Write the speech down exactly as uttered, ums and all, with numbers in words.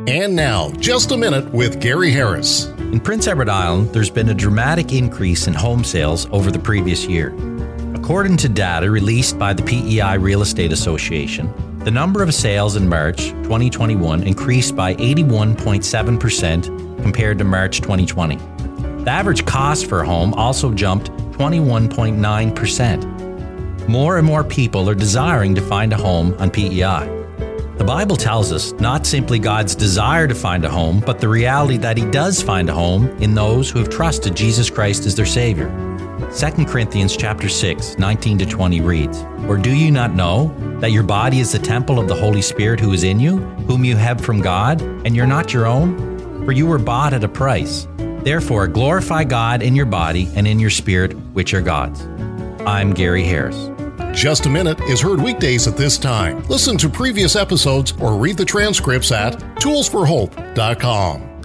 And now, Just a Minute with Gary Harris. In Prince Edward Island, there's been a dramatic increase in home sales over the previous year. According to data released by the P E I Real Estate Association, the number of sales in March twenty twenty-one increased by eighty-one point seven percent compared to March twenty twenty. The average cost for a home also jumped twenty-one point nine percent. More and more people are desiring to find a home on P E I. The Bible tells us not simply God's desire to find a home, but the reality that He does find a home in those who have trusted Jesus Christ as their Savior. Second Corinthians chapter six, nineteen to twenty reads, "Or do you not know that your body is the temple of the Holy Spirit who is in you, whom you have from God, and you're not your own? For you were bought at a price. Therefore glorify God in your body and in your spirit, which are God's." I'm Gary Harris. Just a Minute is heard weekdays at this time. Listen to previous episodes or read the transcripts at tools for hope dot com.